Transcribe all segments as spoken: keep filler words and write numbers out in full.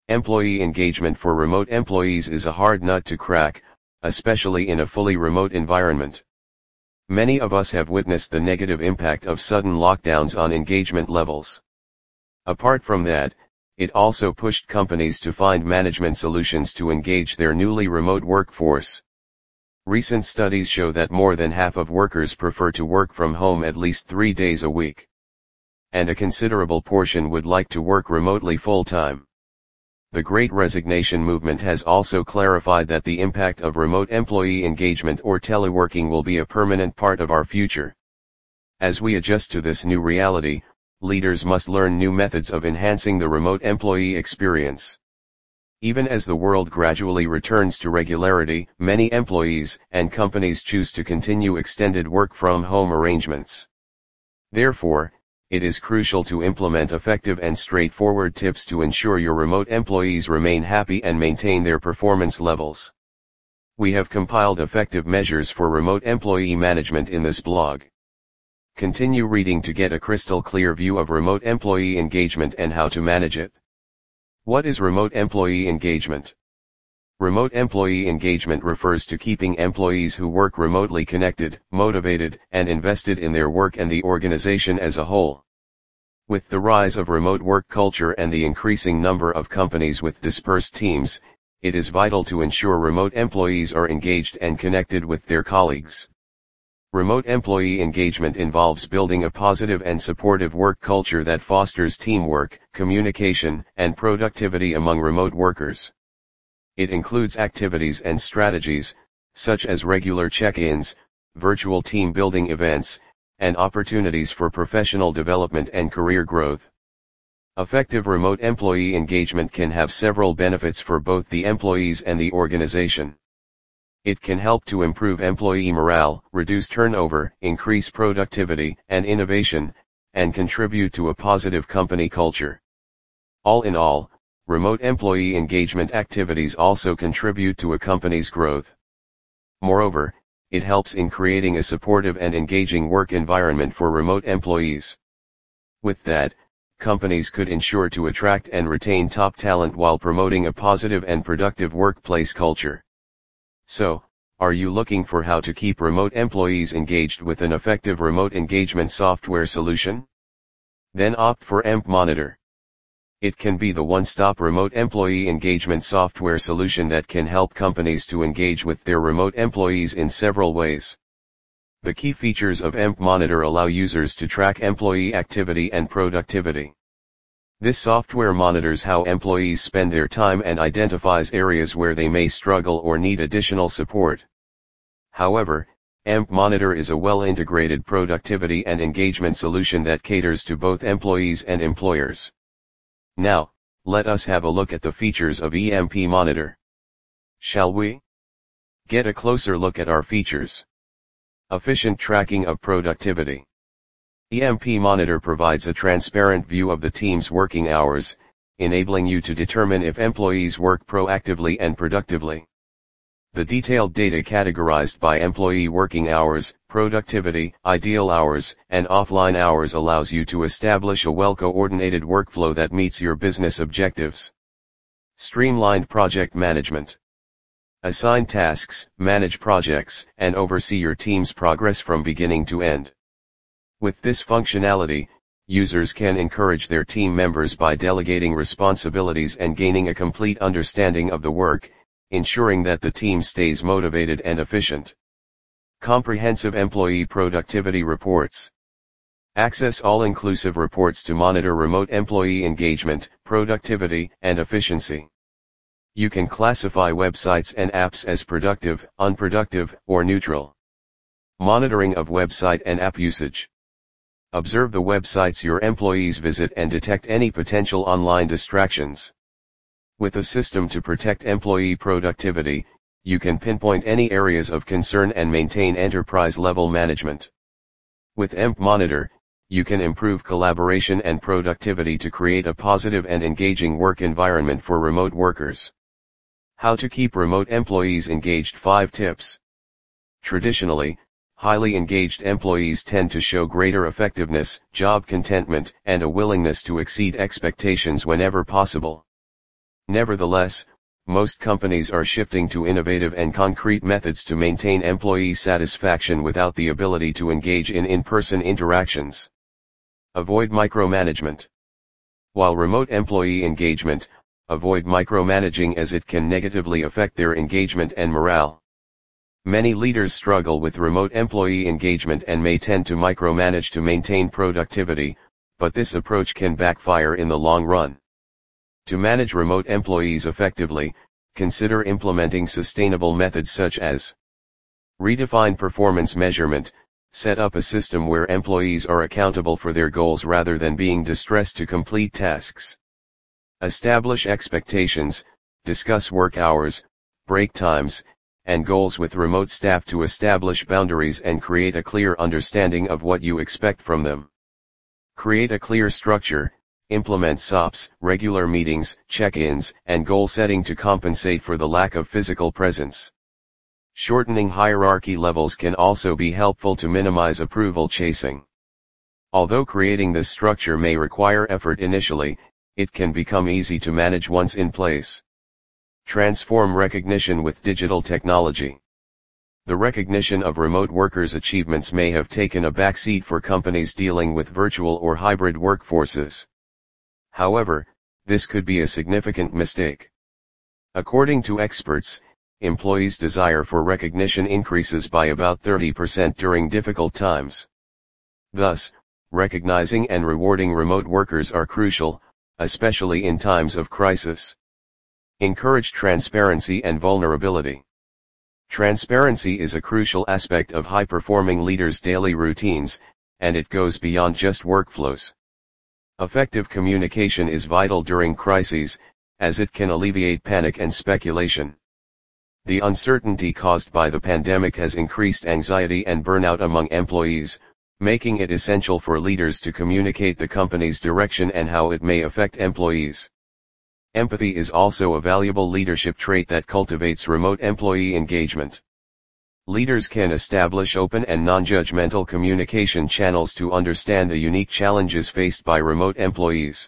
Employee engagement for remote employees is a hard nut to crack, especially in a fully remote environment. Many of us have witnessed the negative impact of sudden lockdowns on engagement levels. Apart from that, it also pushed companies to find management solutions to engage their newly remote workforce. Recent studies show that more than half of workers prefer to work from home at least three days a week. And a considerable portion would like to work remotely full-time. The Great Resignation movement has also clarified that the impact of remote employee engagement or teleworking will be a permanent part of our future. As we adjust to this new reality, leaders must learn new methods of enhancing the remote employee experience. Even as the world gradually returns to regularity, many employees and companies choose to continue extended work-from-home arrangements. Therefore, it is crucial to implement effective and straightforward tips to ensure your remote employees remain happy and maintain their performance levels. We have compiled effective measures for remote employee management in this blog. Continue reading to get a crystal clear view of remote employee engagement and how to manage it. What is remote employee engagement? Remote employee engagement refers to keeping employees who work remotely connected, motivated, and invested in their work and the organization as a whole. With the rise of remote work culture and the increasing number of companies with dispersed teams, it is vital to ensure remote employees are engaged and connected with their colleagues. Remote employee engagement involves building a positive and supportive work culture that fosters teamwork, communication, and productivity among remote workers. It includes activities and strategies, such as regular check-ins, virtual team building events, and opportunities for professional development and career growth. Effective remote employee engagement can have several benefits for both the employees and the organization. It can help to improve employee morale, reduce turnover, increase productivity and innovation, and contribute to a positive company culture. All in all, remote employee engagement activities also contribute to a company's growth. Moreover, it helps in creating a supportive and engaging work environment for remote employees. With that, companies could ensure to attract and retain top talent while promoting a positive and productive workplace culture. So, are you looking for how to keep remote employees engaged with an effective remote engagement software solution? Then opt for EmpMonitor. It can be the one-stop remote employee engagement software solution that can help companies to engage with their remote employees in several ways. The key features of EmpMonitor allow users to track employee activity and productivity. This software monitors how employees spend their time and identifies areas where they may struggle or need additional support. However, EmpMonitor is a well-integrated productivity and engagement solution that caters to both employees and employers. Now, let us have a look at the features of EmpMonitor. Shall we? Get a closer look at our features. Efficient tracking of productivity. EmpMonitor provides a transparent view of the team's working hours, enabling you to determine if employees work proactively and productively. The detailed data categorized by employee working hours, productivity, ideal hours, and offline hours allows you to establish a well-coordinated workflow that meets your business objectives. Streamlined project management. Assign tasks, manage projects, and oversee your team's progress from beginning to end. With this functionality, users can encourage their team members by delegating responsibilities and gaining a complete understanding of the work, ensuring that the team stays motivated and efficient. Comprehensive employee productivity reports. Access all-inclusive reports to monitor remote employee engagement, productivity, and efficiency. You can classify websites and apps as productive, unproductive, or neutral. Monitoring of website and app usage. Observe the websites your employees visit and detect any potential online distractions. With a system to protect employee productivity, you can pinpoint any areas of concern and maintain enterprise-level management. With EmpMonitor, you can improve collaboration and productivity to create a positive and engaging work environment for remote workers. How to keep remote employees engaged. five tips. Traditionally, highly engaged employees tend to show greater effectiveness, job contentment, and a willingness to exceed expectations whenever possible. Nevertheless, most companies are shifting to innovative and concrete methods to maintain employee satisfaction without the ability to engage in in-person interactions. Avoid micromanagement. While remote employee engagement, avoid micromanaging as it can negatively affect their engagement and morale. Many leaders struggle with remote employee engagement and may tend to micromanage to maintain productivity, but this approach can backfire in the long run. To manage remote employees effectively, consider implementing sustainable methods such as redefine performance measurement. Set up a system where employees are accountable for their goals rather than being distressed to complete tasks. Establish expectations, discuss work hours, break times, and goals with remote staff to establish boundaries and create a clear understanding of what you expect from them. Create a clear structure, implement S O Ps, regular meetings, check-ins, and goal setting to compensate for the lack of physical presence. Shortening hierarchy levels can also be helpful to minimize approval chasing. Although creating this structure may require effort initially, it can become easy to manage once in place. Transform recognition with digital technology. The recognition of remote workers' achievements may have taken a backseat for companies dealing with virtual or hybrid workforces. However, this could be a significant mistake. According to experts, employees' desire for recognition increases by about thirty percent during difficult times. Thus, recognizing and rewarding remote workers are crucial, especially in times of crisis. Encourage transparency and vulnerability. Transparency is a crucial aspect of high-performing leaders' daily routines, and it goes beyond just workflows. Effective communication is vital during crises, as it can alleviate panic and speculation. The uncertainty caused by the pandemic has increased anxiety and burnout among employees, making it essential for leaders to communicate the company's direction and how it may affect employees. Empathy is also a valuable leadership trait that cultivates remote employee engagement. Leaders can establish open and non-judgmental communication channels to understand the unique challenges faced by remote employees.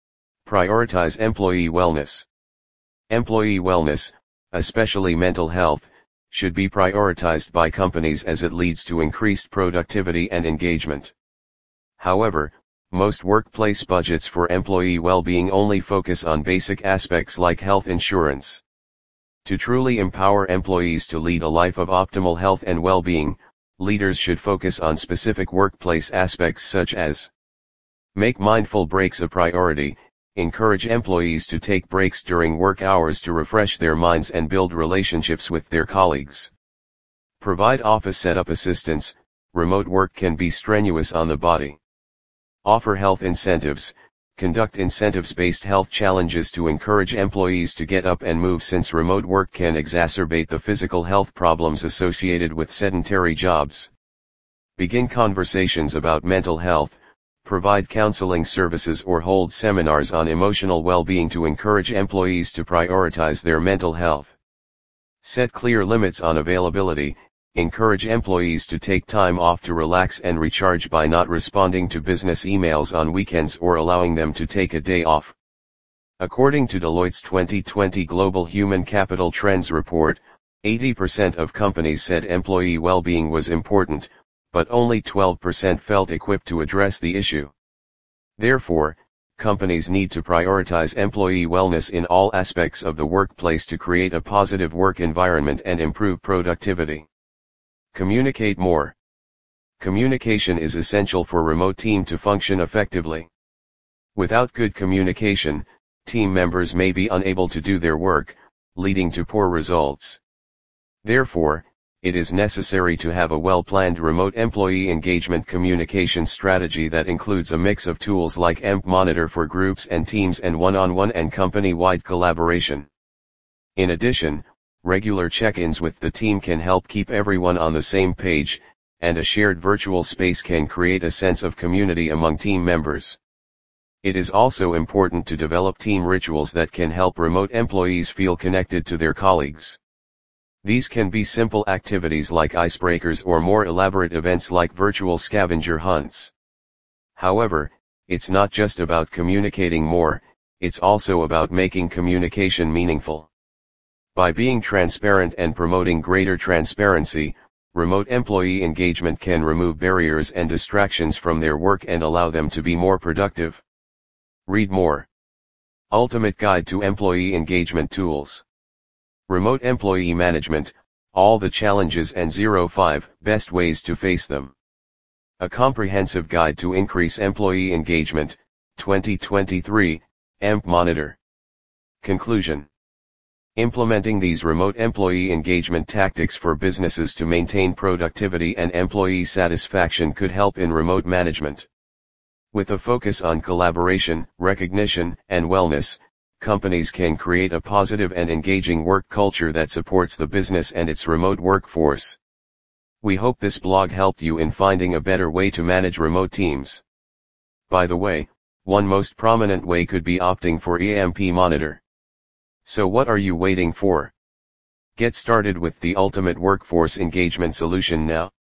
Prioritize employee wellness. Employee wellness, especially mental health, should be prioritized by companies as it leads to increased productivity and engagement. However, most workplace budgets for employee well-being only focus on basic aspects like health insurance. To truly empower employees to lead a life of optimal health and well-being, leaders should focus on specific workplace aspects such as make mindful breaks a priority. Encourage employees to take breaks during work hours to refresh their minds and build relationships with their colleagues. Provide office setup assistance. Remote work can be strenuous on the body. Offer health incentives. Conduct incentives-based health challenges to encourage employees to get up and move, since remote work can exacerbate the physical health problems associated with sedentary jobs. Begin conversations about mental health. Provide counseling services or hold seminars on emotional well-being to encourage employees to prioritize their mental health. Set clear limits on availability. Encourage employees to take time off to relax and recharge by not responding to business emails on weekends or allowing them to take a day off. According to Deloitte's twenty twenty Global Human Capital Trends Report, eighty percent of companies said employee well-being was important, but only twelve percent felt equipped to address the issue. Therefore, companies need to prioritize employee wellness in all aspects of the workplace to create a positive work environment and improve productivity. Communicate more. Communication is essential for remote team to function effectively. Without good communication, team members may be unable to do their work, leading to poor results. Therefore, it is necessary to have a well-planned remote employee engagement communication strategy that includes a mix of tools like EmpMonitor for groups and teams and one-on-one and company-wide collaboration. In addition, regular check-ins with the team can help keep everyone on the same page, and a shared virtual space can create a sense of community among team members. It is also important to develop team rituals that can help remote employees feel connected to their colleagues. These can be simple activities like icebreakers or more elaborate events like virtual scavenger hunts. However, it's not just about communicating more, it's also about making communication meaningful. By being transparent and promoting greater transparency, remote employee engagement can remove barriers and distractions from their work and allow them to be more productive. Read more. Ultimate Guide to Employee Engagement Tools. Remote Employee Management, All the Challenges and zero five Best Ways to Face Them. A Comprehensive Guide to Increase Employee Engagement, twenty twenty-three, E M P Monitor. Conclusion. Implementing these remote employee engagement tactics for businesses to maintain productivity and employee satisfaction could help in remote management. With a focus on collaboration, recognition, and wellness, companies can create a positive and engaging work culture that supports the business and its remote workforce. We hope this blog helped you in finding a better way to manage remote teams. By the way, one most prominent way could be opting for E M P Monitor. So what are you waiting for? Get started with the ultimate workforce engagement solution now.